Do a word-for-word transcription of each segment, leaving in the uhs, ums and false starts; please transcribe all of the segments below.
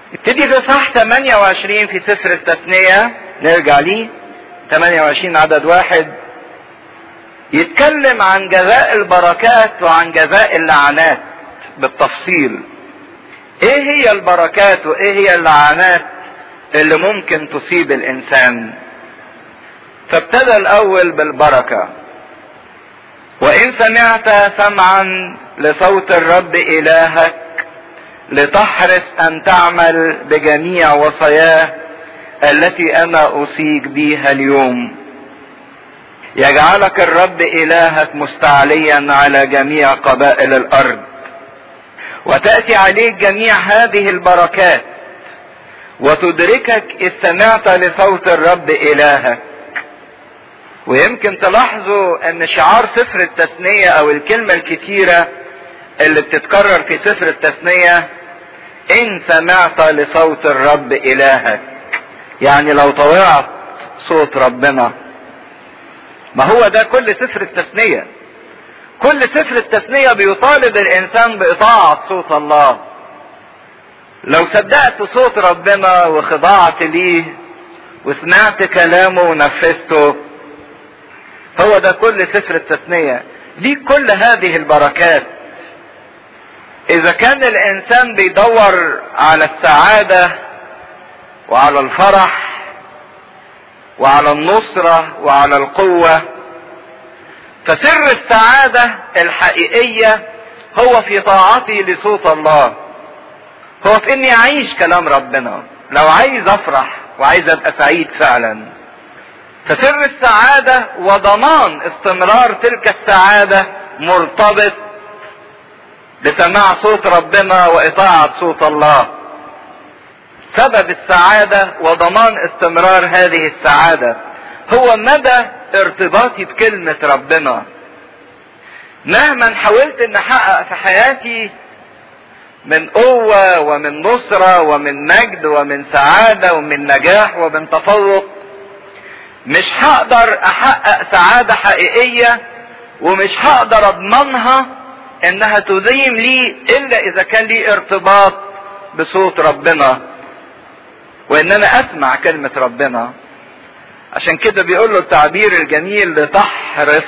ابتدي في اصحاح ثمانية وعشرين في سفر التثنية، نرجع ليه ثمانية وعشرين عدد واحد، يتكلم عن جزاء البركات وعن جزاء اللعنات بالتفصيل. ايه هي البركات وايه هي اللعنات اللي ممكن تصيب الانسان؟ فابتدى الاول بالبركة: وان سمعت سمعا لصوت الرب الهك لتحرص ان تعمل بجميع وصاياه التي انا اوصيك بها اليوم، يجعلك الرب الهك مستعليا على جميع قبائل الارض، وتأتي عليك جميع هذه البركات وتدركك اذ سمعت لصوت الرب الهك. ويمكن تلاحظوا ان شعار سفر التثنية او الكلمة الكتيرة اللي بتتكرر في سفر التثنية ان سمعت لصوت الرب الهك، يعني لو طوعت صوت ربنا. ما هو ده كل سفر التثنية. كل سفر التثنية بيطالب الانسان باطاعة صوت الله. لو صدقت صوت ربنا وخضعت ليه وسمعت كلامه ونفذته، هو ده كل سفر التثنية. ليه كل هذه البركات. اذا كان الانسان بيدور على السعادة وعلى الفرح وعلى النصرة وعلى القوة، فسر السعادة الحقيقية هو في طاعتي لصوت الله، هو في اني اعيش كلام ربنا. لو عايز افرح وعايز ابقى سعيد فعلا، فسر السعادة وضمان استمرار تلك السعادة مرتبط بسماع صوت ربنا واطاعة صوت الله. سبب السعادة وضمان استمرار هذه السعادة هو مدى ارتباطي بكلمة ربنا. مهما حاولت ان احقق في حياتي من قوة ومن نصرة ومن مجد ومن سعادة ومن نجاح ومن تفوق، مش هقدر احقق سعادة حقيقية ومش هقدر اضمنها انها تديم لي الا اذا كان لي ارتباط بصوت ربنا وان انا اسمع كلمة ربنا. عشان كده بيقول له التعبير الجميل لتحرص.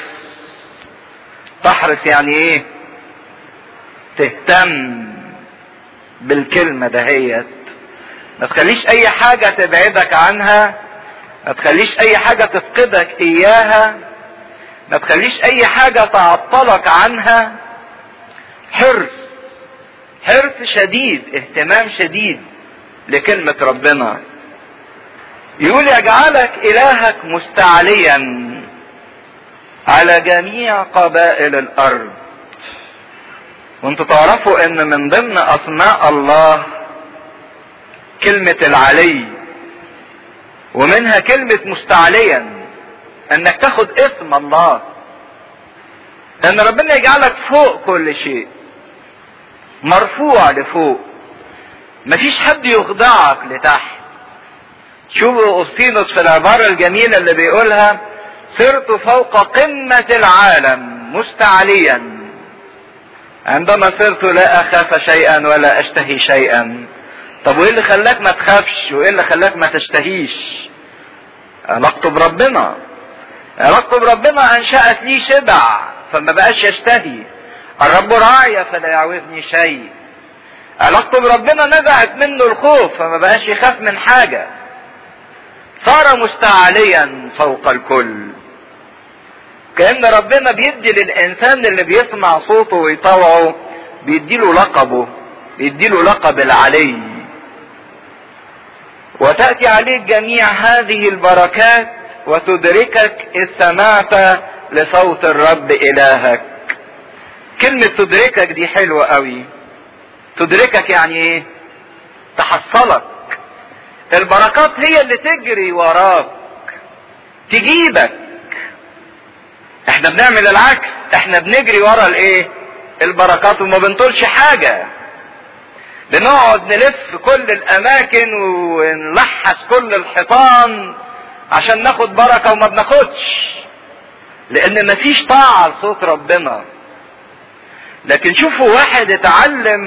تحرص يعني ايه؟ تهتم بالكلمة دهيت، ما تخليش اي حاجة تبعدك عنها، ما تخليش اي حاجة تفقدك اياها، ما تخليش اي حاجة تعطلك عنها. حرص، حرص شديد، اهتمام شديد لكلمة ربنا. يقول يجعلك الهك مستعليا على جميع قبائل الارض. وانتوا تعرفوا ان من ضمن اسماء الله كلمة العلي، ومنها كلمة مستعليا، انك تاخد اسم الله، ان ربنا يجعلك فوق كل شيء، مرفوع لفوق، مفيش حد يخضعك لتحت. شوفوا أوسطينوس في العبارة الجميلة اللي بيقولها: صرت فوق قمة العالم مستعليا، عندما صرت لا اخاف شيئا ولا اشتهي شيئا. طب وايه اللي خلاك ما تخافش وايه اللي خلاك ما تشتهيش؟ علاقته بربنا. علاقته بربنا انشأت لي شبع فما بقاش يشتهي. الرب راعي فلا يعوزني شيء. علاقته بربنا نزعت منه الخوف فما بقاش يخاف من حاجة. صار مستعليا فوق الكل. كأن ربنا بيدي للإنسان اللي بيسمع صوته ويطوعه، بيديله لقبه، بيديله لقب العلي. وتأتي عليك جميع هذه البركات وتدركك إذ سمعت لصوت الرب إلهك. كلمة تدركك دي حلوة قوي. تدركك يعني ايه؟ تحصلك. البركات هي اللي تجري وراك تجيبك. احنا بنعمل العكس، احنا بنجري ورا الايه؟ البركات وما بنطولش حاجة. بنقعد نلف كل الاماكن ونلحس كل الحيطان عشان ناخد بركة وما بناخدش، لان مفيش طاعة لصوت ربنا. لكن شوفوا واحد اتعلم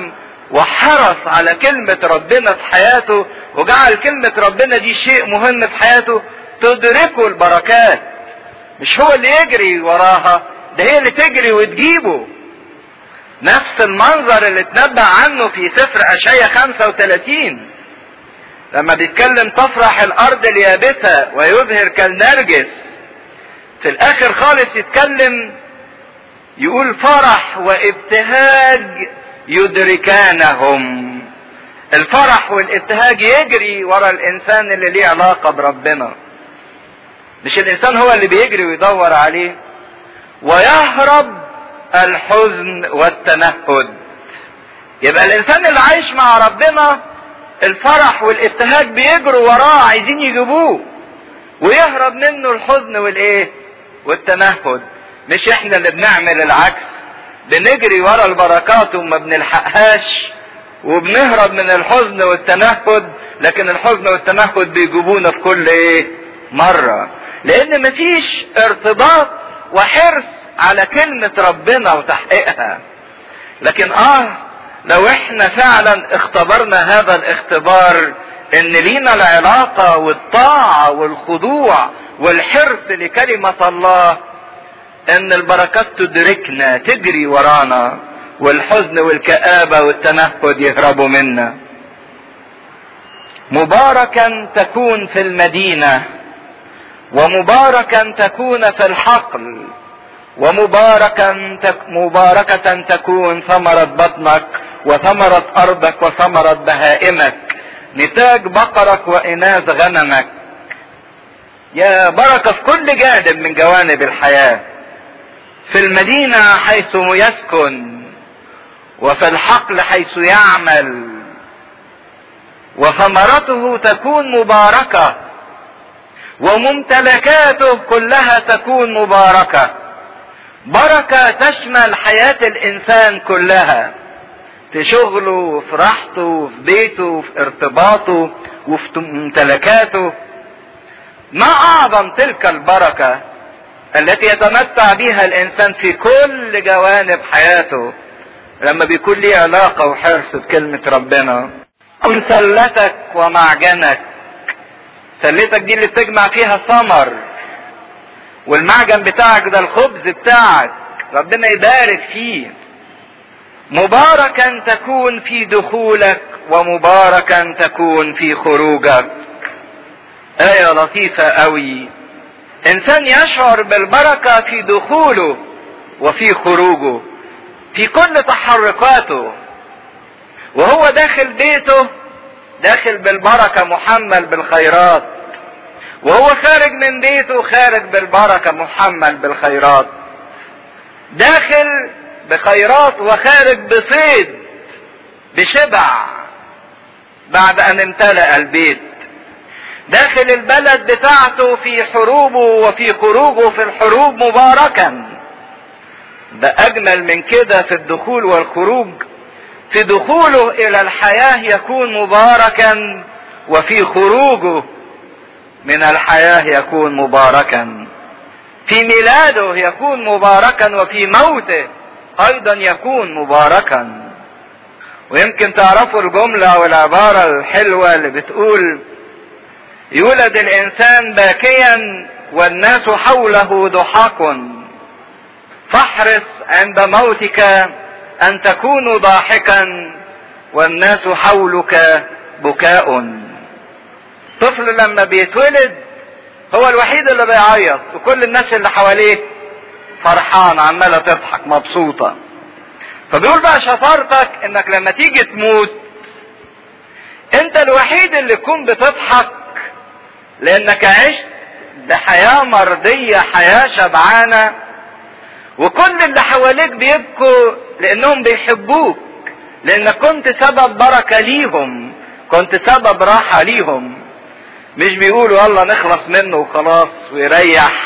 وحرص على كلمة ربنا في حياته وجعل كلمة ربنا دي شيء مهم في حياته، تدركه البركات. مش هو اللي يجري وراها، ده هي اللي تجري وتجيبه. نفس المنظر اللي اتنبأ عنه في سفر اشعياء خمسة وثلاثين لما بيتكلم تفرح الارض اليابسة ويظهر كالنرجس، في الاخر خالص يتكلم يقول فرح وابتهاج يدركانهم. الفرح والابتهاج يجري ورا الانسان اللي ليه علاقة بربنا، مش الانسان هو اللي بيجري ويدور عليه. ويهرب الحزن والتنهد. يبقى الانسان اللي عايش مع ربنا الفرح والابتهاج بيجروا وراه عايزين يجيبوه، ويهرب منه الحزن والايه والتنهد. مش احنا اللي بنعمل العكس، بنجري ورا البركات وما بنلحقهاش وبنهرب من الحزن والتنهد، لكن الحزن والتنهد بيجيبونا في كل ايه مرة، لان مفيش ارتباط وحرص على كلمة ربنا وتحقيقها. لكن اه لو احنا فعلا اختبرنا هذا الاختبار ان لينا العلاقة والطاعة والخضوع والحرص لكلمة الله، ان البركات تدركنا تجري ورانا والحزن والكآبة والتنهد يهربوا منا. مباركا تكون في المدينة، ومباركا تكون في الحقل، ومباركا تك مباركة تكون ثمرة بطنك وثمرة أرضك وثمرة بهائمك، نتاج بقرك وإناث غنمك. يا بركة في كل جانب من جوانب الحياة، في المدينة حيث يسكن، وفي الحقل حيث يعمل، وثمرته تكون مباركة، وممتلكاته كلها تكون مباركة. بركة تشمل حياة الإنسان كلها، في شغله وفي راحته وفي بيته وفي ارتباطه وفي ممتلكاته. ما أعظم تلك البركة التي يتمتع بها الإنسان في كل جوانب حياته لما بيكون ليه علاقة وحرص بكلمة ربنا. كن سلتك ومعجنك. سلتك دي اللي بتجمع فيها الثمر، والمعجن بتاعك ده الخبز بتاعك ربنا يبارك فيه. مباركا تكون في دخولك ومباركا تكون في خروجك. آية لطيفة قوي. انسان يشعر بالبركة في دخوله وفي خروجه، في كل تحركاته. وهو داخل بيته داخل بالبركة محمل بالخيرات، وهو خارج من بيته خارج بالبركة محمل بالخيرات. داخل بخيرات وخارج بصيد بشبع بعد ان امتلأ البيت. داخل البلد بتاعته في حروبه وفي خروجه في الحروب مباركا. ده اجمل من كده في الدخول والخروج. في دخوله الى الحياة يكون مباركا، وفي خروجه من الحياة يكون مباركا. في ميلاده يكون مباركا، وفي موته ايضا يكون مباركا. ويمكن تعرفوا الجملة والعبارة الحلوة اللي بتقول يولد الانسان باكيا والناس حوله ضحاك، فاحرص عند موتك ان تكون ضاحكا والناس حولك بكاء. طفل لما بيتولد هو الوحيد اللي بيعيط، وكل الناس اللي حواليه فرحان عمالة تضحك مبسوطة. فبيقول بقى شطارتك انك لما تيجي تموت انت الوحيد اللي تكون بتضحك، لانك عشت بحياة مرضية، حياة شبعانة، وكل اللي حواليك بيبكوا لانهم بيحبوك، لانك كنت سبب بركة ليهم، كنت سبب راحة ليهم. مش بيقولوا يلا نخلص منه وخلاص ويريح.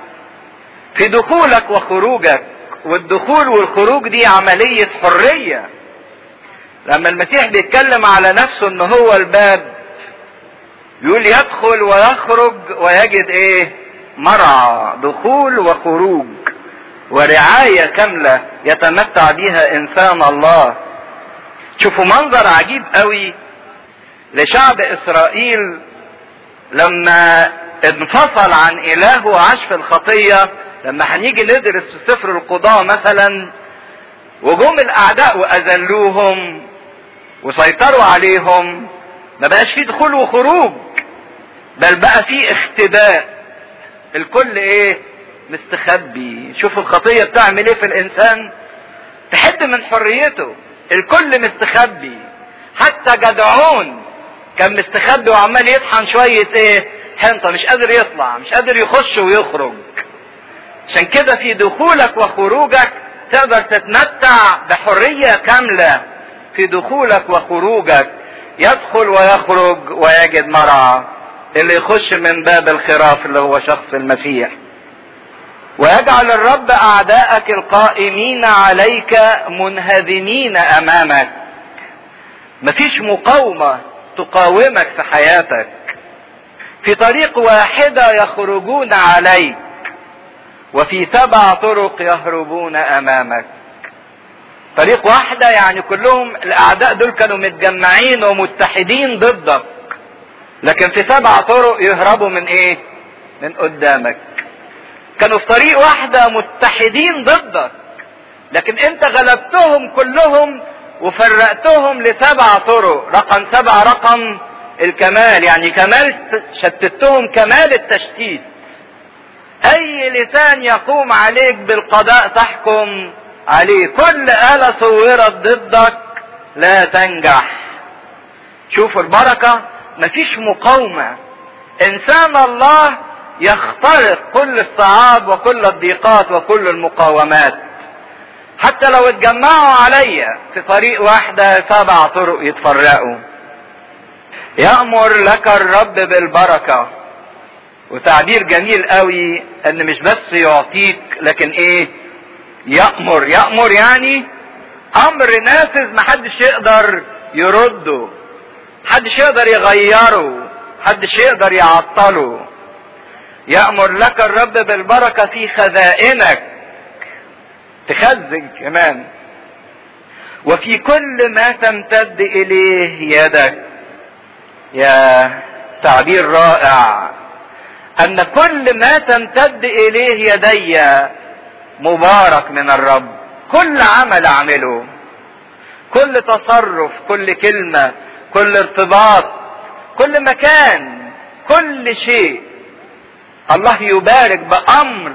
في دخولك وخروجك، والدخول والخروج دي عملية حرية. لما المسيح بيتكلم على نفسه ان هو الباب، يقول يدخل ويخرج ويجد ايه؟ مرعى. دخول وخروج ورعاية كاملة يتمتع بها انسان الله. شوفوا منظر عجيب قوي لشعب اسرائيل لما انفصل عن اله وعاش في الخطية. لما هنيجي ندرس في سفر القضاء مثلا، وجم الاعداء واذلوهم وسيطروا عليهم، ما بقاش فيه دخول وخروج، بل بقى فيه اختباء. الكل ايه؟ مستخبي. شوف الخطية بتعمل ايه في الانسان، تحد من حريته. الكل مستخبي، حتى جدعون كان مستخبي وعمال يطحن شوية ايه؟ حنطة، مش قادر يطلع، مش قادر يخش ويخرج. عشان كده في دخولك وخروجك تقدر تتمتع بحرية كاملة في دخولك وخروجك. يدخل ويخرج ويجد مرعى، اللي يخش من باب الخراف اللي هو شخص المسيح. ويجعل الرب اعداءك القائمين عليك منهزمين امامك. مفيش مقاومة تقاومك في حياتك. في طريق واحدة يخرجون عليك، وفي سبع طرق يهربون امامك. طريق واحدة يعني كلهم الاعداء دول كانوا متجمعين ومتحدين ضدك، لكن في سبع طرق يهربوا من ايه؟ من قدامك. كانوا في طريق واحدة متحدين ضدك، لكن انت غلبتهم كلهم وفرقتهم لسبع طرق. رقم سبع رقم الكمال، يعني كمال، شتتهم كمال التشتيت. اي لسان يقوم عليك بالقضاء تحكم عليه. كل آلة صورت ضدك لا تنجح. شوفوا البركة، مفيش مقاومة. انسان الله يخترق كل الصعاب وكل الضيقات وكل المقاومات. حتى لو اتجمعوا عليا في طريق واحدة سبع طرق يتفرقوا. يأمر لك الرب بالبركة. وتعبير جميل قوي ان مش بس يعطيك، لكن ايه؟ يأمر. يأمر يعني امر نافذ محدش يقدر يرده، محدش يقدر يغيره، محدش يقدر يعطله. يأمر لك الرب بالبركة في خزائنك، تخزن كمان، وفي كل ما تمتد اليه يدك. يا تعبير رائع، ان كل ما تمتد اليه يدي مبارك من الرب. كل عمل اعمله، كل تصرف، كل كلمة، كل ارتباط، كل مكان، كل شيء الله يبارك بأمر.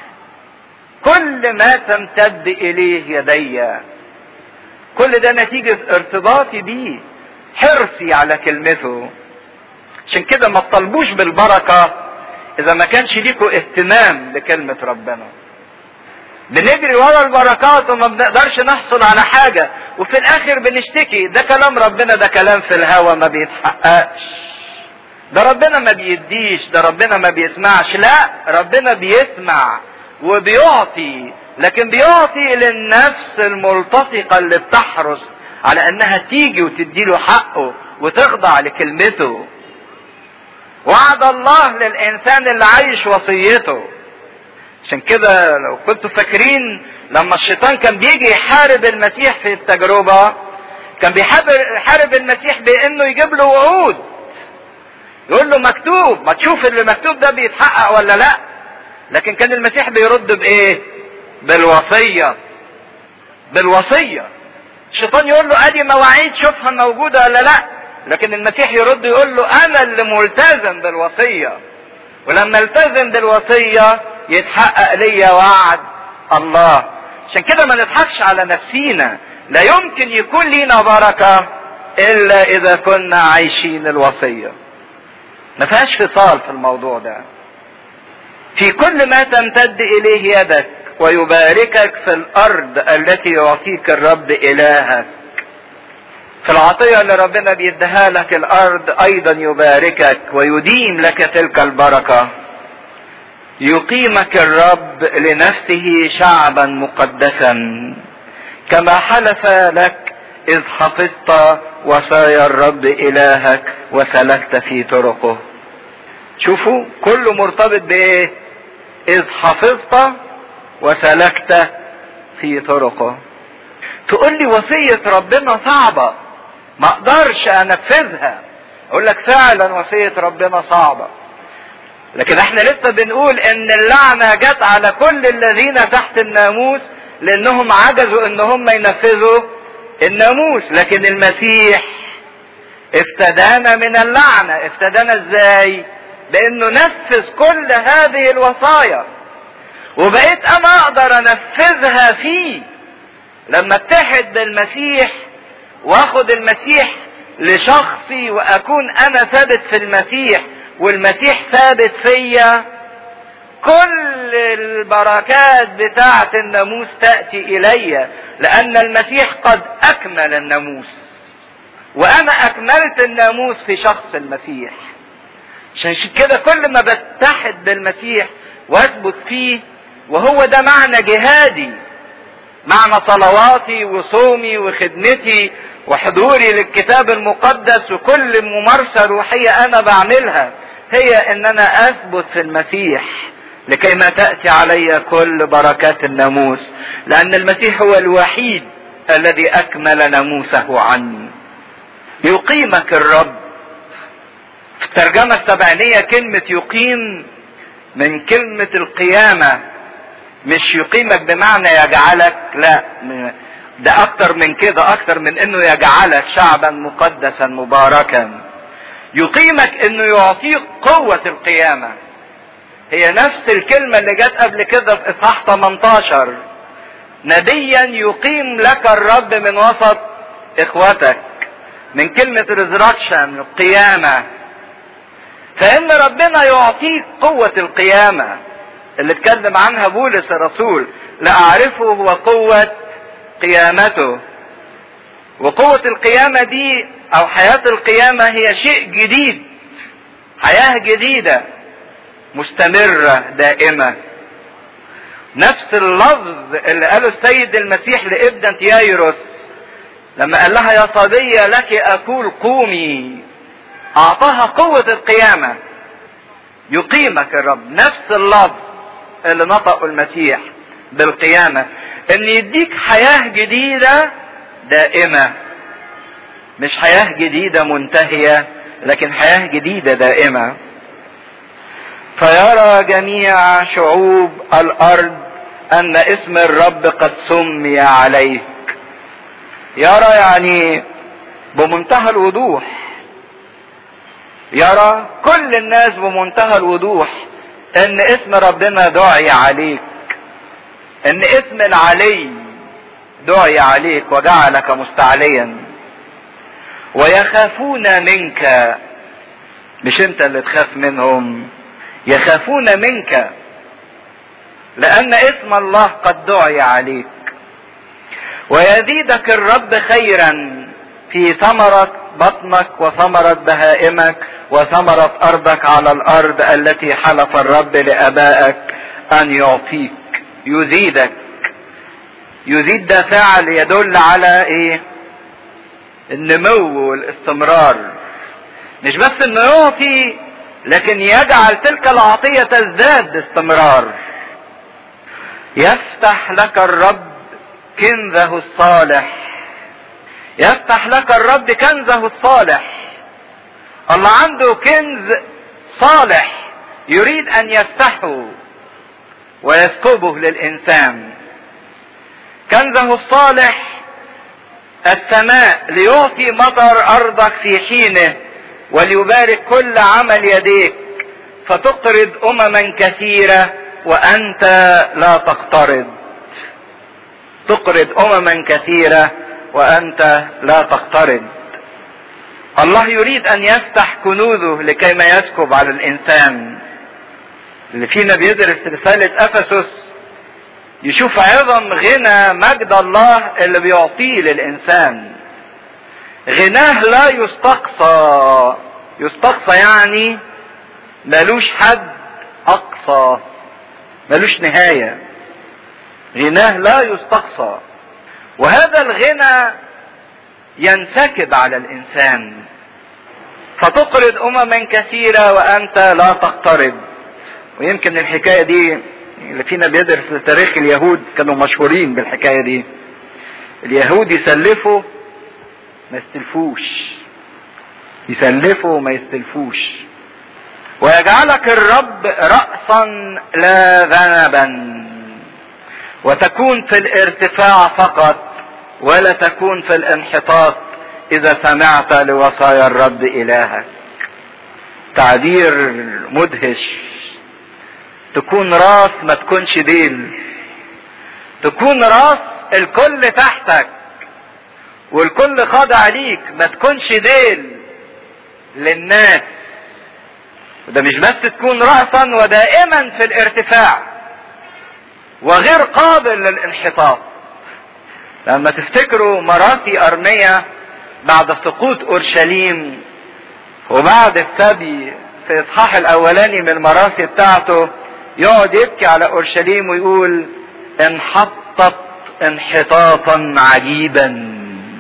كل ما تمتد إليه يدي، كل ده نتيجة ارتباطي بيه، حرصي على كلمته. عشان كده ما تطلبوش بالبركة إذا ما كانش ليكوا اهتمام بكلمة ربنا. بنجري ورا البركات وما بنقدرش نحصل على حاجة، وفي الآخر بنشتكي ده كلام ربنا، ده كلام في الهوى ما بيتحققش، ده ربنا ما بيديش، ده ربنا ما بيسمعش. لا، ربنا بيسمع وبيعطي، لكن بيعطي للنفس الملتصقة اللي بتحرص على انها تيجي وتديله حقه وتخضع لكلمته. وعد الله للانسان اللي عايش وصيته. عشان كده لو كنتوا فاكرين لما الشيطان كان بيجي يحارب المسيح في التجربة، كان بيحارب المسيح بانه يجيب له وعود، يقول له مكتوب، ما تشوف اللي مكتوب ده بيتحقق ولا لا. لكن كان المسيح بيرد بايه؟ بالوصية. بالوصية. الشيطان يقول له ادي مواعيد شوفها موجودة ولا لا، لكن المسيح يرد يقول له انا اللي ملتزم بالوصية، ولما التزم بالوصية يتحقق ليا وعد الله. عشان كده ما نضحكش على نفسينا. لا يمكن يكون لينا بركة الا اذا كنا عايشين الوصية. ما فيهاش فصال في الموضوع ده. في كل ما تمتد اليه يدك ويباركك في الارض التي يعطيك الرب الهك. في العطية اللي ربنا بيديها لك الارض ايضا يباركك ويديم لك تلك البركة. يقيمك الرب لنفسه شعبا مقدسا كما حلف لك اذ حفظت وصايا الرب الهك وسلكت في طرقه. شوفوا كله مرتبط بايه؟ اذ حفظت وسلكت في طرقه. تقول لي وصية ربنا صعبة ما اقدرش انفذها، اقول لك فعلا وصية ربنا صعبة، لكن احنا لسه بنقول ان اللعنة جت على كل الذين تحت الناموس لانهم عجزوا ان هم ينفذوا الناموس. لكن المسيح افتدانا من اللعنة. افتدانا ازاي؟ بانه نفذ كل هذه الوصايا، وبقيت انا اقدر انفذها فيه لما اتحد بالمسيح واخد المسيح لشخصي واكون انا ثابت في المسيح والمسيح ثابت فيا. كل البركات بتاعة الناموس تأتي الي لان المسيح قد اكمل الناموس، وانا اكملت الناموس في شخص المسيح. عشان كده كل ما بتحد بالمسيح واثبت فيه، وهو ده معنى جهادي، معنى صلواتي وصومي وخدمتي وحضوري للكتاب المقدس وكل ممارسة روحية انا بعملها، هي ان انا اثبت في المسيح لكي ما تأتي علي كل بركات الناموس، لان المسيح هو الوحيد الذي اكمل ناموسه عني. يقيمك الرب. في الترجمة السبعينية كلمة يقيم من كلمة القيامة، مش يقيمك بمعنى يجعلك، لا، ده اكتر من كده، اكتر من انه يجعلك شعبا مقدسا مباركا. يقيمك انه يعطيك قوة القيامة. هي نفس الكلمة اللي جت قبل كده في اصحاح ثمانية عشر، نبيا يقيم لك الرب من وسط اخوتك، من كلمة resurrection القيامة. فان ربنا يعطيك قوة القيامة اللي اتكلم عنها بولس الرسول، لأعرفه هو قوة قيامته. وقوة القيامة دي او حياة القيامة هي شيء جديد، حياة جديدة مستمرة دائمة. نفس اللفظ اللي قاله السيد المسيح لابنة يايروس لما قال لها يا صبية لك اقول قومي، اعطاها قوة القيامة. يقيمك الرب، نفس اللفظ اللي نطقه المسيح بالقيامة، ان يديك حياة جديدة دائمة، مش حياة جديدة منتهية، لكن حياة جديدة دائمة. فيرى جميع شعوب الارض ان اسم الرب قد سمي عليك. يرى يعني بمنتهى الوضوح، يرى كل الناس بمنتهى الوضوح ان اسم ربنا دعي عليك، ان اسم العلي دعي عليك وجعلك مستعليا. ويخافون منك، مش انت اللي تخاف منهم، يخافون منك لان اسم الله قد دعي عليك. ويزيدك الرب خيرا في ثمرة بطنك وثمرة بهائمك وثمرة ارضك على الارض التي حلف الرب لابائك ان يعطيك. يزيدك، يزيد ده فعل يدل على ايه؟ النمو والاستمرار. مش بس انه يعطي، لكن يجعل تلك العطية تزداد باستمرار. يفتح لك الرب كنزه الصالح. يفتح لك الرب كنزه الصالح. الله عنده كنز صالح يريد ان يفتحه ويسكبه للانسان. كنزه الصالح السماء ليعطي مطر ارضك في حينه وليبارك كل عمل يديك فتقرض امما كثيرة وانت لا تقترض. تقرض امما كثيرة وانت لا تقترض. الله يريد ان يفتح كنوزه لكي ما يسكب على الانسان. اللي فينا بيدرس رسالة افسس يشوف عظم غنى مجد الله اللي بيعطيه للانسان. غناه لا يستقصى. يستقصى يعني ملوش حد اقصى، ملوش نهاية. غناه لا يستقصى. وهذا الغنى ينسكب على الانسان. فتقرض امما كثيرة وانت لا تقترض. ويمكن الحكاية دي اللي فينا بيدرس تاريخ اليهود كانوا مشهورين بالحكاية دي. اليهود يسلفوا ما يستلفوش، يسلفوا ما يستلفوش. ويجعلك الرب رأسا لا ذنبا، وتكون في الارتفاع فقط ولا تكون في الانحطاط اذا سمعت لوصايا الرب الهك. تعبير مدهش. تكون راس ما تكونش ديل، تكون راس الكل تحتك والكل خاضع ليك، ما تكونش ديل للناس. وده مش بس تكون رأسا ودائما في الارتفاع وغير قابل للانحطاط. لما تفتكروا مراتي أرميا بعد سقوط أورشليم وبعد السبي في الإصحاح الأولاني من المراسي بتاعته، يقعد يبكي على أورشليم ويقول انحطت انحطاطا عجيبا،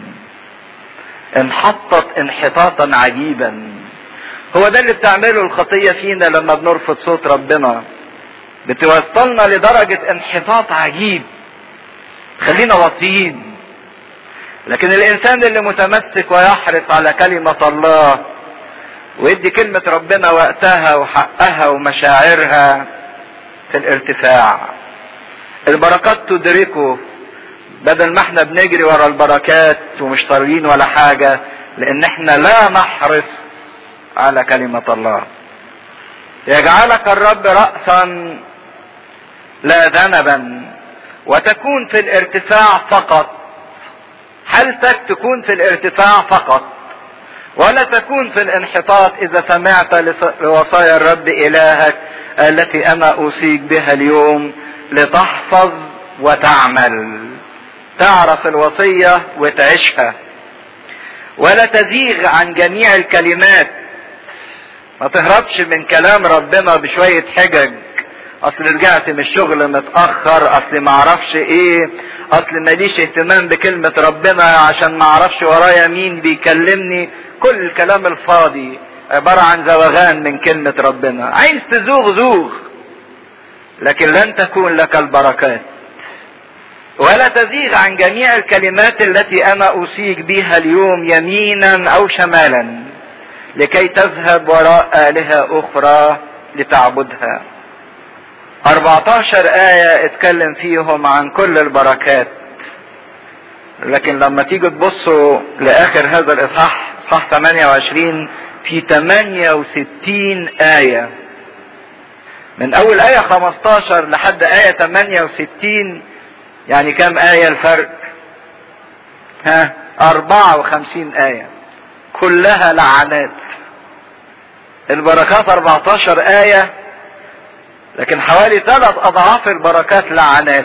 انحطت انحطاطا عجيبا. هو ده اللي بتعمله الخطية فينا لما بنرفض صوت ربنا، بتوصلنا لدرجة انحطاط عجيب، خلينا واطيين. لكن الانسان اللي متمسك ويحرص على كلمة الله ويدي كلمة ربنا وقتها وحقها ومشاعرها في الارتفاع، البركات تدركه، بدل ما احنا بنجري ورا البركات ومش طارين ولا حاجة، لان احنا لا نحرص على كلمة الله. يجعلك الرب رأسا لا ذنبا، وتكون في الارتفاع فقط. حالتك تكون في الارتفاع فقط ولا تكون في الانحطاط اذا سمعت لوصايا الرب الهك التي انا اوصيك بها اليوم، لتحفظ وتعمل. تعرف الوصية وتعيشها، ولا تزيغ عن جميع الكلمات. ما تهربش من كلام ربنا بشوية حجج، اصل رجعت من الشغل متأخر، اصل ما اعرفش ايه، اصل ماليش اهتمام بكلمة ربنا عشان ما اعرفش ورايا مين بيكلمني. كل الكلام الفاضي عبارة عن زوغان من كلمة ربنا. عايز تزوغ زوغ، لكن لن تكون لك البركات. ولا تزيغ عن جميع الكلمات التي انا اوصيك بها اليوم يمينا او شمالا، لكي تذهب وراء آلهة اخرى لتعبدها. أربعتاشر آية اتكلم فيهم عن كل البركات، لكن لما تيجي تبصوا لآخر هذا الإصحاح، إصحاح ثمانية وعشرين، في ثمانية وستين آية. من أول آية خمستاشر لحد آية ثمانية وستين، يعني كم آية الفرق؟ ها، أربعة وخمسين آية، كلها لعنات. البركات أربعتاشر آية، لكن حوالي ثلاث اضعاف البركات لعنات.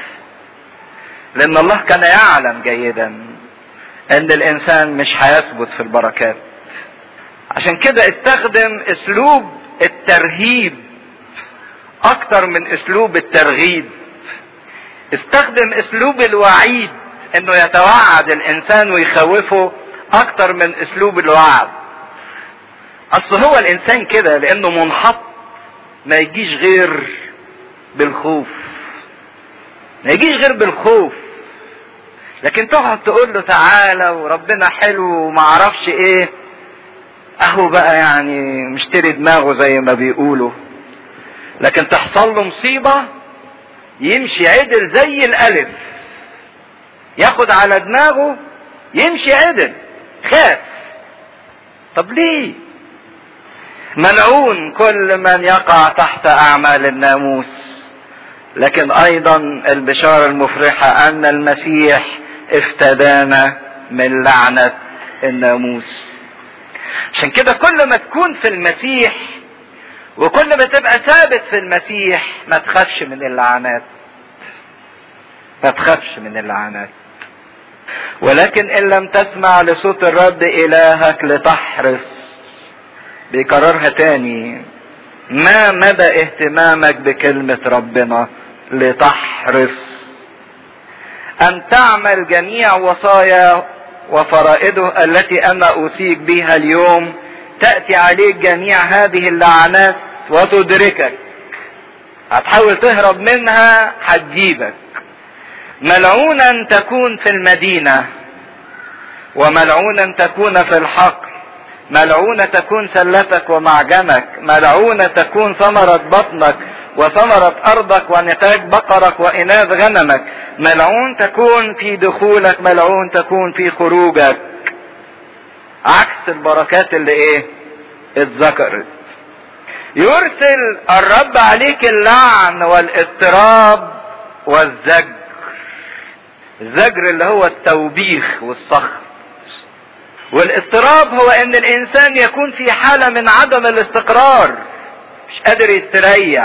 لان الله كان يعلم جيدا ان الانسان مش هيثبت في البركات، عشان كده استخدم اسلوب الترهيب اكتر من اسلوب الترغيب. استخدم اسلوب الوعيد، انه يتوعد الانسان ويخوفه اكتر من اسلوب الوعد. اصل هو الانسان كده لانه منحط، ما يجيش غير بالخوف، ما يجيش غير بالخوف. لكن تقعد تقول له تعالى وربنا حلو وما اعرفش ايه، اهو بقى يعني مشتري دماغه زي ما بيقولوا. لكن تحصل له مصيبة يمشي عدل زي الالف، ياخد على دماغه يمشي عدل، خاف. طب ليه؟ ملعون كل من يقع تحت اعمال الناموس. لكن ايضا البشارة المفرحة ان المسيح افتدانا من لعنة الناموس. عشان كده كل ما تكون في المسيح وكل ما تبقى ثابت في المسيح، ما تخافش من اللعنات، ما تخافش من اللعنات. ولكن ان لم تسمع لصوت الرب الهك لتحرص، بيكررها تاني، ما مدى اهتمامك بكلمة ربنا؟ لتحرص ان تعمل جميع وصايا وفرائده التي انا اوصيك بها اليوم، تأتي عليك جميع هذه اللعنات وتدركك. هتحاول تهرب منها هتجيبك. ملعونا تكون في المدينة، وملعونا تكون في الحقل، ملعونة تكون سلتك ومعجنك، ملعونة تكون ثمرة بطنك وثمرة أرضك ونتاج بقرك وإناث غنمك، ملعون تكون في دخولك، ملعون تكون في خروجك. عكس البركات اللي ايه اتذكرت. يرسل الرب عليك اللعن والاضطراب والزجر. الزجر اللي هو التوبيخ والسخط، والاضطراب هو ان الانسان يكون في حالة من عدم الاستقرار، مش قادر يستريح.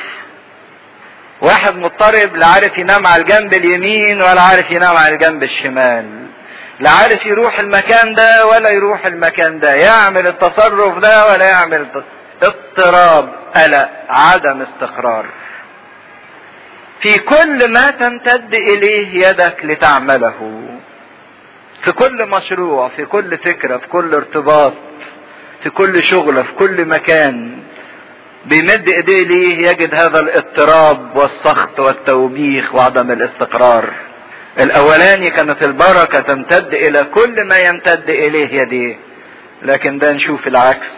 واحد مضطرب، لا عارف ينام على الجنب اليمين ولا عارف ينام على الجنب الشمال، لا عارف يروح المكان ده ولا يروح المكان ده، يعمل التصرف ده ولا يعمل التصرف. اضطراب، قلق، عدم استقرار في كل ما تمتد اليه يدك لتعمله، في كل مشروع، في كل فكرة، في كل ارتباط، في كل شغلة، في كل مكان بيمد ايديه ليه يجد هذا الاضطراب والسخط والتوبيخ وعدم الاستقرار. الاولاني كانت البركة تمتد الى كل ما يمتد اليه يديه، لكن ده نشوف العكس.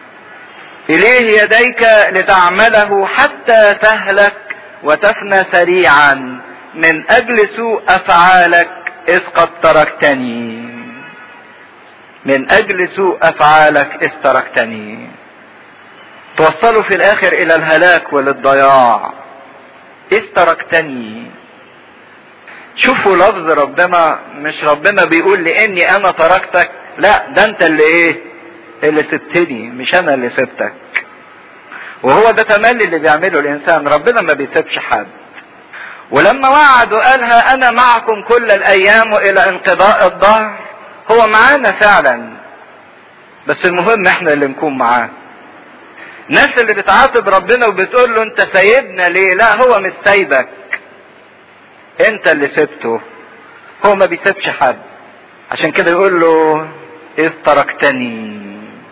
اليه يديك لتعمله حتى تهلك وتفنى سريعا من اجل سوء افعالك اذ قد تركتني. من اجل سوء افعالك اذ تركتني. توصلوا في الاخر الى الهلاك وللضياع. اذ تركتني. شوفوا لفظ ربنا، مش ربنا بيقول لاني انا تركتك، لا ده انت اللي ايه اللي سبتني، مش انا اللي سبتك. وهو ده تملي اللي بيعمله الانسان، ربنا ما بيسيبش حد. ولما وعد وقالها انا معكم كل الايام والى انقضاء الدهر، هو معانا فعلا، بس المهم احنا اللي نكون معاه. الناس اللي بتعاتب ربنا وبتقول له انت سايبنا ليه، لا هو مش سايبك، انت اللي سبته. هو ما بيسيبش حد، عشان كده يقول له اذ تركتني.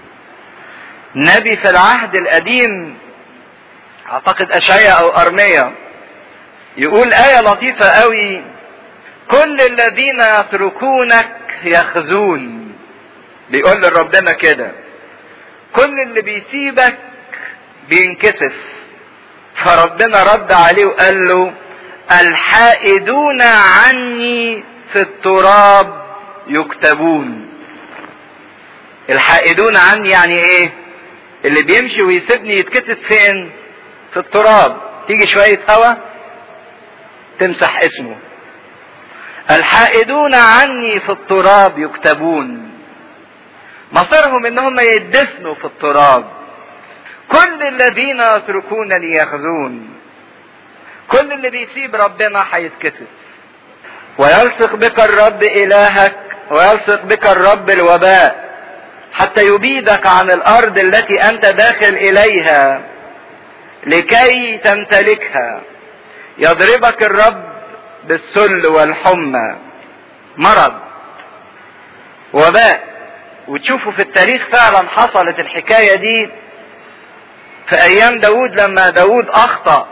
نبي في العهد القديم، اعتقد اشعياء او ارميا، يقول آية لطيفة قوي: كل الذين يتركونك يخزون. بيقول لربنا كده، كل اللي بيسيبك بينكسف. فربنا رد عليه وقال له: الحائدون عني في التراب يكتبون. الحائدون عني يعني ايه؟ اللي بيمشي ويسيبني يتكتب فين؟ في التراب. تيجي شوية هوا تمسح اسمه. الحائدون عني في التراب يكتبون. مصيرهم انهم يدفنوا في التراب. كل الذين يتركونني يخزون. كل اللي بيسيب ربنا هيتكتب. ويلصق بك الرب الهك، ويلصق بك الرب الوباء حتى يبيدك عن الارض التي انت داخل اليها لكي تمتلكها. يضربك الرب بالسل والحمى، مرض، وباء. وتشوفوا في التاريخ فعلا حصلت الحكاية دي في ايام داود. لما داود اخطأ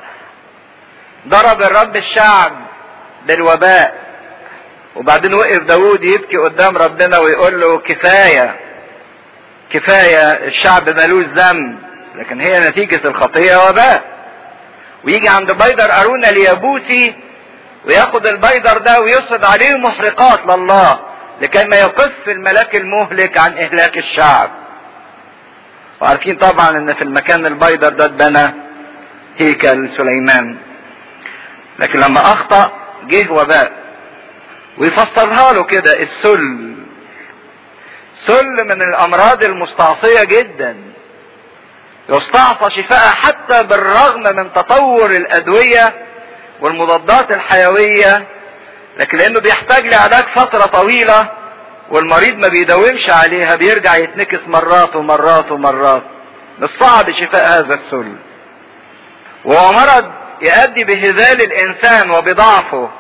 ضرب الرب الشعب بالوباء، وبعدين وقف داود يبكي قدام ربنا ويقول له كفاية كفاية، الشعب مالوش ذنب، لكن هي نتيجة الخطية وباء. ويجي عند بيدر ارون اليابوسي وياخد البيدر ده ويصعد عليه محرقات لله لكي ما يقف الملاك المهلك عن اهلاك الشعب. وعارفين طبعا ان في المكان البيدر ده اتبنى هيكل سليمان. لكن لما اخطأ جه وباء، ويفسرها له كده: السل. سل من الامراض المستعصية جدا، يستعصى شفاءها حتى بالرغم من تطور الادوية والمضادات الحيوية، لكن لانه بيحتاج لعلاج فترة طويلة والمريض ما بيداومش عليها بيرجع يتنكس مرات ومرات ومرات. من الصعب شفاء هذا السل، وهو مرض يؤدي بهذال الانسان وبضعفه.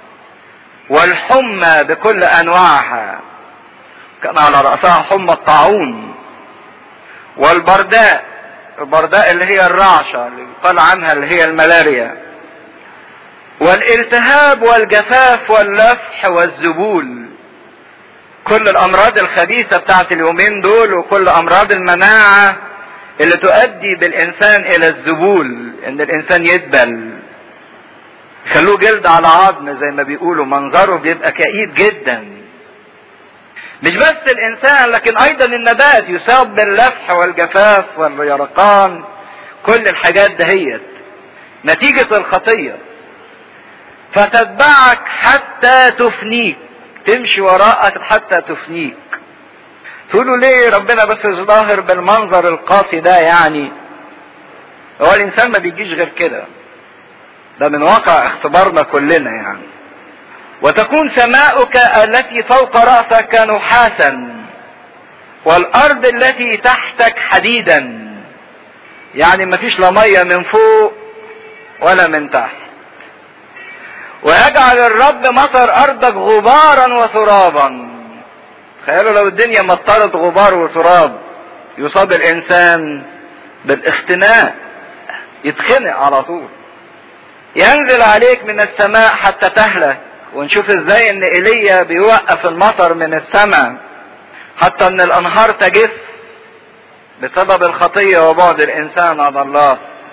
والحمى بكل انواعها، كان على رأسها حمى الطاعون. والبرداء، البرداء اللي هي الرعشة اللي يقال عنها اللي هي الملاريا. والالتهاب والجفاف واللفح والذبول. كل الامراض الخبيثة بتاعت اليومين دول وكل امراض المناعة اللي تؤدي بالانسان الى الذبول، ان الانسان يدبل، خلوه جلد على عظم زي ما بيقولوا، منظره بيبقى كئيب جدا. مش بس الانسان لكن ايضا النبات يصاب باللفح والجفاف واليرقان. كل الحاجات دهيت نتيجة الخطية. فتتبعك حتى تفنيك، تمشي وراءك حتى تفنيك. تقولوا ليه ربنا بس ظاهر بالمنظر القاسي ده؟ يعني هو الانسان ما بيجيش غير كده، ده من واقع اختبارنا كلنا يعني. وتكون سماؤك التي فوق رأسك نحاسا والارض التي تحتك حديدا. يعني ما فيش لا ميه من فوق ولا من تحت. ويجعل الرب مطر ارضك غبارا وترابا. تخيلوا لو الدنيا مطرت غبار وتراب، يصاب الانسان بالاختناق، يتخنق على طول. ينزل عليك من السماء حتى تهلك. ونشوف ازاي ان ايليا بيوقف المطر من السماء حتى ان الانهار تجف بسبب الخطية وبعد الانسان عن الله.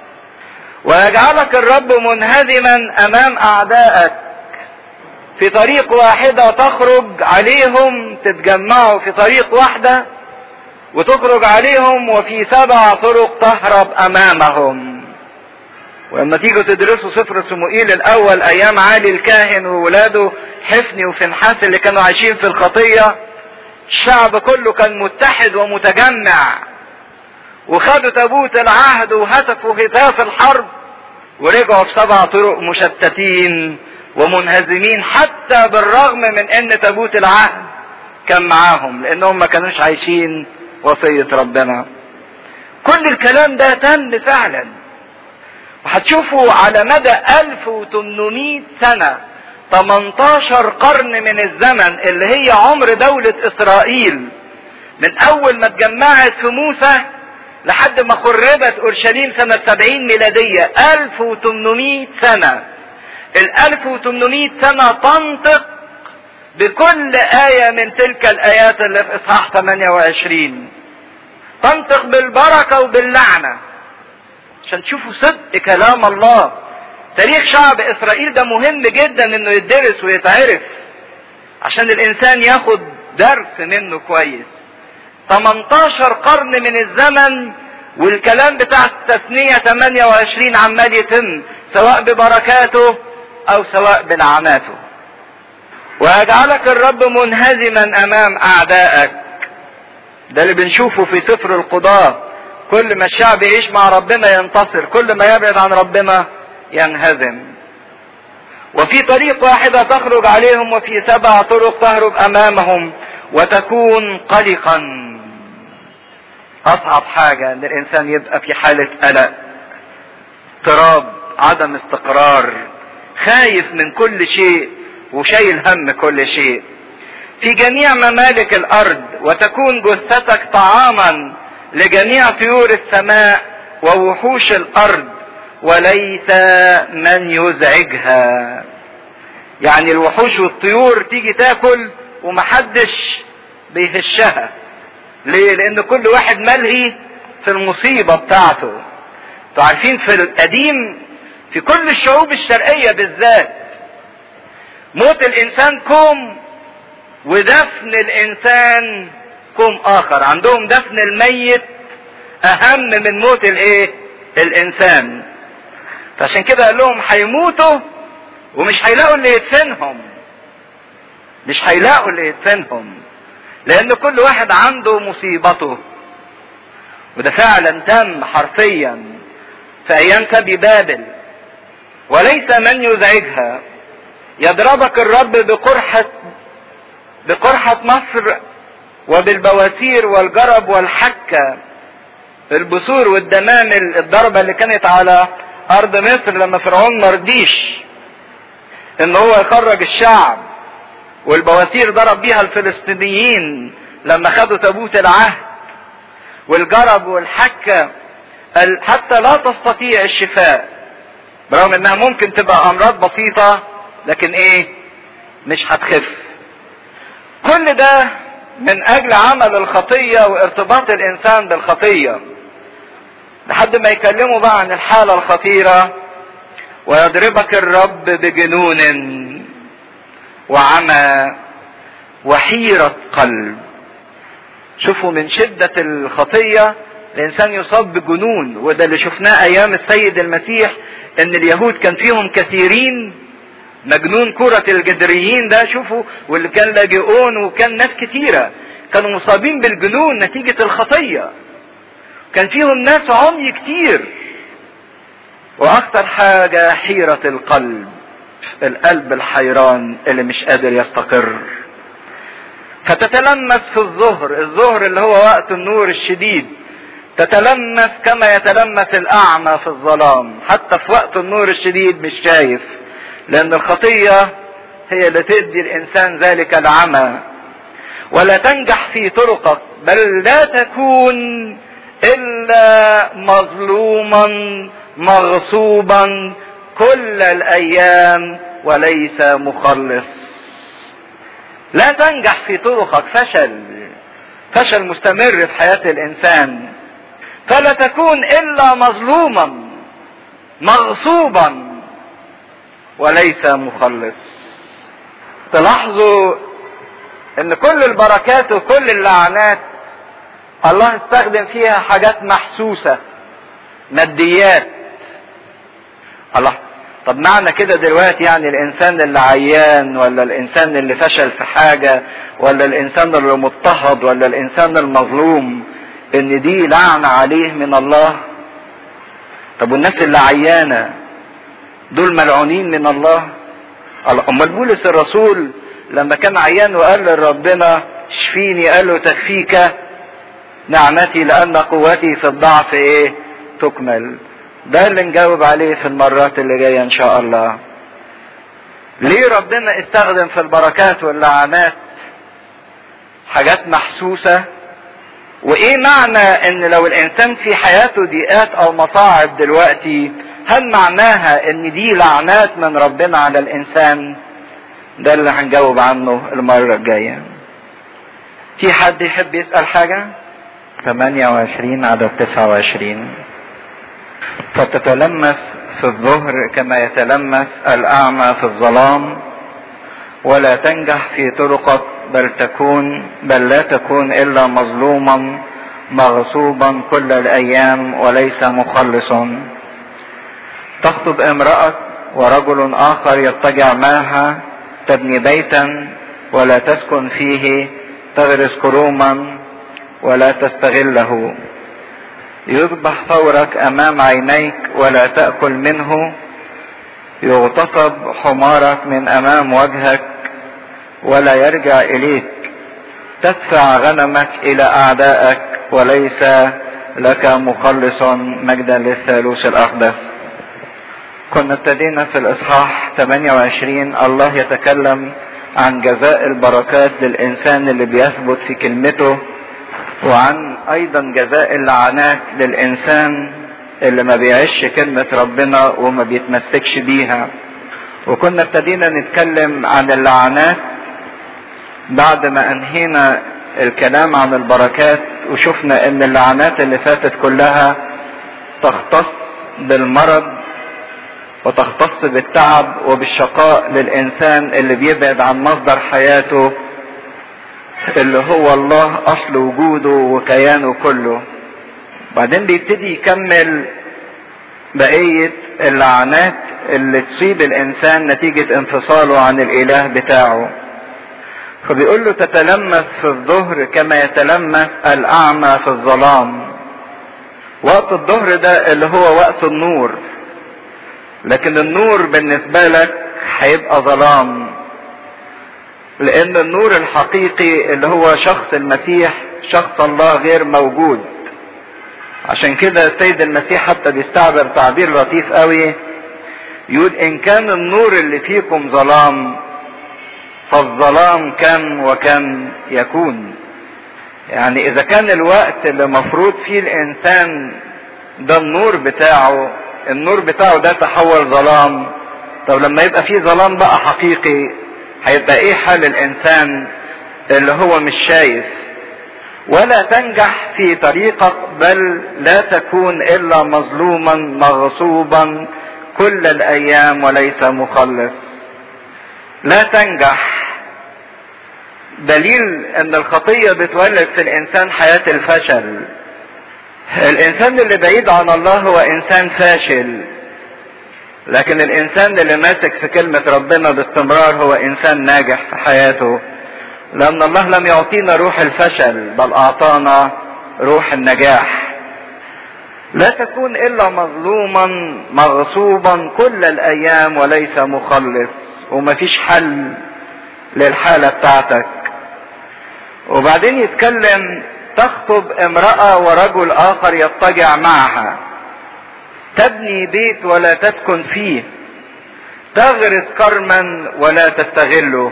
ويجعلك الرب منهزما امام اعدائك، في طريق واحدة تخرج عليهم، تتجمعوا في طريق واحدة وتخرج عليهم، وفي سبع طرق تهرب امامهم. ولما تيجوا تدرسوا سفر صموئيل الاول ايام عالي الكاهن وولاده حفني وفنحاس اللي كانوا عايشين في الخطية، الشعب كله كان متحد ومتجمع، وخدوا تابوت العهد وهتفوا هتاف الحرب، ورجعوا في سبع طرق مشتتين ومنهزمين، حتى بالرغم من ان تابوت العهد كان معاهم، لانهم ما كانوش عايشين وصية ربنا. كل الكلام ده تم فعلا، وهتشوفوا على مدى ألف وثمانمائة سنة، تمنتاشر قرن من الزمن اللي هي عمر دولة اسرائيل، من اول ما اتجمعت في موسى لحد ما خربت اورشليم سنة سبعين ميلادية، ألف وثمانمائة سنة. الألف وثمانمائة سنة تنطق بكل آية من تلك الآيات اللي في إصحاح ثمانية وعشرين، تنطق بالبركة وباللعنة، عشان تشوفوا صدق كلام الله. تاريخ شعب إسرائيل ده مهم جدا انه يدرس ويتعرف، عشان الإنسان ياخد درس منه كويس. تمنتاشر قرن من الزمن والكلام بتاع التثنية ثمانية وعشرين عمال يتم، سواء ببركاته او سواء بلعناته. ويجعلك الرب منهزما امام اعدائك. ده اللي بنشوفه في سفر القضاة، كل ما الشعب يعيش مع ربنا ينتصر، كل ما يبعد عن ربنا ينهزم. وفي طريق واحدة تخرج عليهم، وفي سبع طرق تهرب امامهم، وتكون قلقا. اصعب حاجة ان الانسان يبقى في حالة قلق، اضطراب، عدم استقرار، خايف من كل شيء وشايل هم كل شيء. في جميع ممالك الارض، وتكون جثتك طعاما لجميع طيور السماء ووحوش الارض، وليس من يزعجها. يعني الوحوش والطيور تيجي تاكل ومحدش بيهشها. ليه؟ لان كل واحد ملهي في المصيبة بتاعته. انتوا عارفين في القديم في كل الشعوب الشرقية بالذات، موت الانسان كوم ودفن الانسان كوم اخر. عندهم دفن الميت اهم من موت الايه؟ الانسان. فعشان كده قال لهم هيموتوا ومش هيلاقوا اللي يدفنهم، مش هيلاقوا اللي يدفنهم، لان كل واحد عنده مصيبته. وده فعلا تم حرفيا في ايام سبي بابل. وليس من يزعجها. يضربك الرب بقرحة بقرحة مصر وبالبواسير والجرب والحكة، البثور والدمامل، الضربة اللي كانت على ارض مصر لما فرعون مرضيش ان هو يخرج الشعب، والبواسير ضرب بيها الفلسطينيين لما خدوا تابوت العهد، والجرب والحكة حتى لا تستطيع الشفاء. برغم انها ممكن تبقى امراض بسيطة لكن ايه مش هتخف. كل ده من اجل عمل الخطية وارتباط الانسان بالخطية، لحد ما يكلموا بقى عن الحالة الخطيرة. ويضربك الرب بجنون وعمى وحيرة قلب. شوفوا من شدة الخطية الانسان يصاب بجنون، وده اللي شفناه ايام السيد المسيح، ان اليهود كان فيهم كثيرين مجنون كرة الجدريين ده، شوفوا، واللي كان لاجئون، وكان ناس كتيرة كانوا مصابين بالجنون نتيجة الخطية. كان فيهم ناس عمي كتير. واكتر حاجة حيرة القلب، القلب الحيران اللي مش قادر يستقر. فتتلمس في الظهر، الظهر اللي هو وقت النور الشديد، تتلمس كما يتلمس الاعمى في الظلام. حتى في وقت النور الشديد مش شايف، لان الخطية هي اللي تدي الانسان ذلك العمى. ولا تنجح في طرقك، بل لا تكون الا مظلوما مغصوبا كل الايام وليس مخلص. لا تنجح في طرقك، فشل فشل مستمر في حياة الانسان. فلا تكون الا مظلوما مغصوبا وليس مخلص. تلاحظوا ان كل البركات وكل اللعنات الله استخدم فيها حاجات محسوسة، ماديات. الله، طب معنى كده دلوقتي يعني الانسان اللي عيان، ولا الانسان اللي فشل في حاجة، ولا الانسان اللي مضطهد، ولا الانسان المظلوم، ان دي لعنة عليه من الله؟ طب والناس اللي عيانة دول ملعونين من الله؟ امال بولس الرسول لما كان عيان وقال لربنا اشفيني، قال له تكفيك نعمتي لان قوتي في الضعف ايه تكمل. ده اللي نجاوب عليه في المرات اللي جاية ان شاء الله. ليه ربنا استخدم في البركات واللعنات حاجات محسوسة؟ وايه معنى ان لو الانسان في حياته ضيقات او مصاعب دلوقتي، هل معناها ان دي لعنات من ربنا على الانسان؟ ده اللي هنجاوب عنه المرة الجاية. في حد يحب يسأل حاجة؟ ثمانية وعشرين عدد تسعة وعشرين. فتتلمس في الظهر كما يتلمس الأعمى في الظلام، ولا تنجح في طرقك، بل تكون بل لا تكون إلا مظلوما مغصوبا كل الأيام وليس مخلص. تخطب امرأة ورجل آخر يضطجع معها، تبني بيتا ولا تسكن فيه، تغرس كروما ولا تستغله. يذبح ثورك امام عينيك ولا تأكل منه، يغتصب حمارك من امام وجهك ولا يرجع اليك. تدفع غنمك الى اعدائك وليس لك مخلص، مجدا للثالوث الاقدس. كنا ابتدينا في الاصحاح ثمانية وعشرين، الله يتكلم عن جزاء البركات للانسان اللي بيثبت في كلمته، وعن ايضا جزاء اللعنات للانسان اللي ما بيعيش كلمة ربنا وما بيتمسكش بيها. وكنا ابتدينا نتكلم عن اللعنات بعد ما انهينا الكلام عن البركات، وشفنا ان اللعنات اللي فاتت كلها تختص بالمرض وتختص بالتعب وبالشقاء للانسان اللي بيبعد عن مصدر حياته اللي هو الله اصل وجوده وكيانه كله. بعدين بيبتدي يكمل بقية اللعنات اللي تصيب الانسان نتيجة انفصاله عن الاله بتاعه. فبيقول له تتلمس في الظهر كما يتلمس الاعمى في الظلام. وقت الظهر ده اللي هو وقت النور، لكن النور بالنسبة لك هيبقى ظلام، لان النور الحقيقي اللي هو شخص المسيح، شخص الله غير موجود. عشان كده السيد المسيح حتى بيستعبر تعبير لطيف قوي، يقول ان كان النور اللي فيكم ظلام فالظلام كم وكم يكون. يعني اذا كان الوقت اللي مفروض فيه الانسان ده النور بتاعه النور بتاعه ده تحول ظلام. طب لما يبقى فيه ظلام بقى حقيقي هيبقى ايه حال الانسان اللي هو مش شايف؟ ولا تنجح في طريقك بل لا تكون الا مظلوما مغصوبا كل الايام وليس مخلص. لا تنجح، دليل ان الخطية بتولد في الانسان حياة الفشل. الانسان اللي بعيد عن الله هو انسان فاشل، لكن الانسان اللي ماسك في كلمة ربنا باستمرار هو انسان ناجح في حياته، لان الله لم يعطينا روح الفشل بل اعطانا روح النجاح. لا تكون الا مظلوما مغصوبا كل الايام وليس مخلص، ومفيش حل للحالة بتاعتك. وبعدين يتكلم تخطب امرأة ورجل اخر يضطجع معها، تبني بيت ولا تسكن فيه، تغرس كرما ولا تستغله.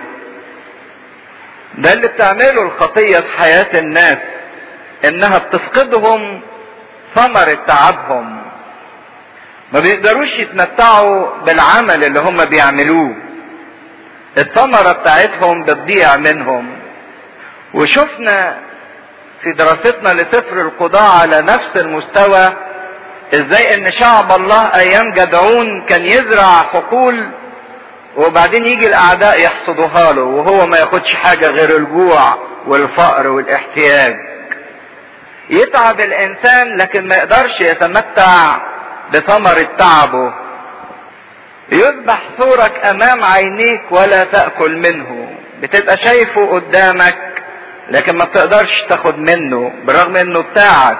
ده اللي بتعمله الخطية في حياة الناس، انها بتفقدهم ثمرة تعبهم، ما بيقدروش يتمتعوا بالعمل اللي هم بيعملوه، الثمرة بتاعتهم بتضيع منهم. وشفنا في دراستنا لسفر القضاء على نفس المستوى ازاي ان شعب الله ايام جدعون كان يزرع حقول وبعدين يجي الاعداء يحصدوها له وهو ما ياخدش حاجة غير الجوع والفقر والاحتياج. يتعب الانسان لكن ما يقدرش يتمتع بثمرة تعبه. يذبح ثورك امام عينيك ولا تأكل منه، بتبقى شايفه قدامك لكن ما بتقدرش تاخد منه بالرغم انه بتاعك.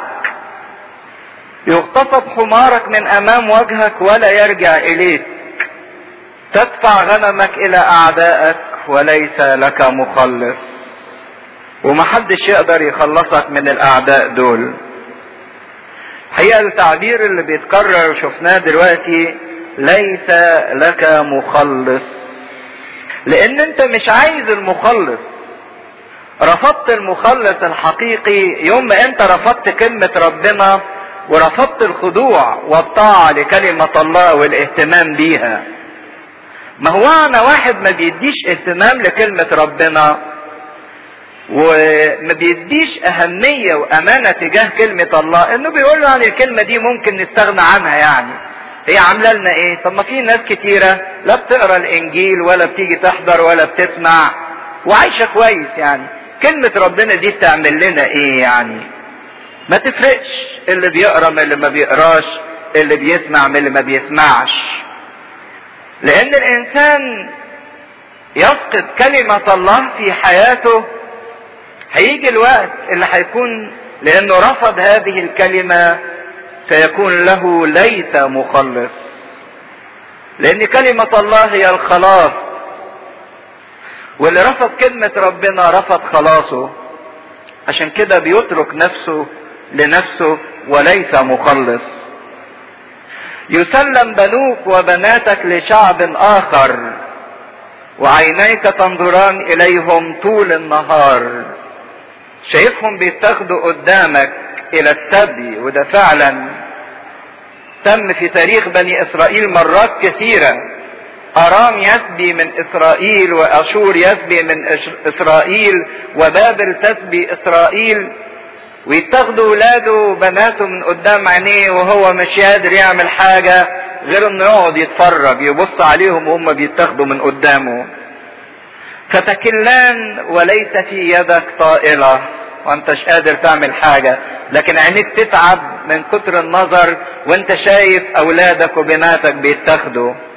يغتصب حمارك من امام وجهك ولا يرجع اليك، تدفع غنمك الى اعدائك وليس لك مخلص. ومحدش يقدر يخلصك من الاعداء دول. حقيقة التعبير اللي بيتكرر شفناه دلوقتي ليس لك مخلص، لان انت مش عايز المخلص. رفضت المخلص الحقيقي يوم ما انت رفضت كلمة ربنا ورفضت الخضوع والطاعة لكلمة الله والاهتمام بيها. ما هو انا واحد ما بيديش اهتمام لكلمة ربنا وما بيديش اهمية وامانة تجاه كلمة الله، انه بيقول له يعني الكلمة دي ممكن نستغنى عنها، يعني هي عامله لنا ايه؟ طب ما في ناس كتيرة لا بتقرا الانجيل ولا بتيجي تحضر ولا بتسمع وعايشة كويس، يعني كلمة ربنا دي بتعمل لنا ايه يعني؟ ما تفرقش اللي بيقرا من اللي ما بيقراش، اللي بيسمع من اللي ما بيسمعش. لان الانسان يفقد كلمة الله في حياته، هيجي الوقت اللي هيكون لانه رفض هذه الكلمة سيكون له ليس مخلص. لان كلمة الله هي الخلاص، واللي رفض كلمة ربنا رفض خلاصه، عشان كده بيترك نفسه لنفسه وليس مخلص. يسلم بنوك وبناتك لشعب آخر وعينيك تنظران إليهم طول النهار. شايفهم بيتاخدوا قدامك إلى السبي، وده فعلا تم في تاريخ بني إسرائيل مرات كثيرة. أرام يسبي من إسرائيل وأشور يسبي من إسرائيل وبابل تسبي إسرائيل، ويتاخدوا ولاده وبناته من قدام عينيه وهو مش قادر يعمل حاجة غير انه يقعد يتفرج يبص عليهم وهم بيتاخدوا من قدامه. فتكلان وليس في يدك طائلة، وانتش قادر تعمل حاجة، لكن عينيك تتعب من كتر النظر وانت شايف اولادك وبناتك بيتاخدوا.